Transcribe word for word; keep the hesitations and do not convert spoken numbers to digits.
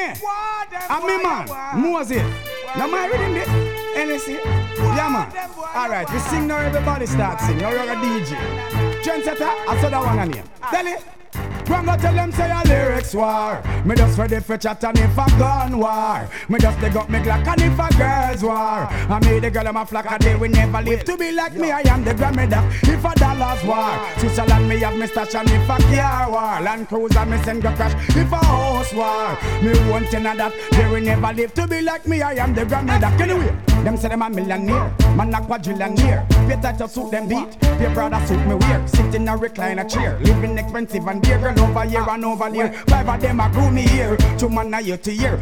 Me, I'm me man, Moses. Now my reading this, and you see, yeah man. Alright, we sing now, everybody start sing. Now you're a D J. Trendsetter, I saw that one on here. Tell it. When go tell them say a lyrics war. Me just ready for chat and if a gun war. Me just dig up me Glock and if a girls war. I made the girl on my flock and they will never live to be like me. I am the Grammy Doc. If a dollars war, Switzerland me have me stash and if a car war. Land Cruiser me send go crash. If a house war, me want to know that they will never live to be like me. I am the Grammy Doc. Anyway, them say them a millionaire, man a quadrillionaire. Pay tight to suit them beat, pay brother suit me wear. Sit in a recliner chair, living expensive and dear. Girl over here and over there, five of them a grow me here. Two man a year to year,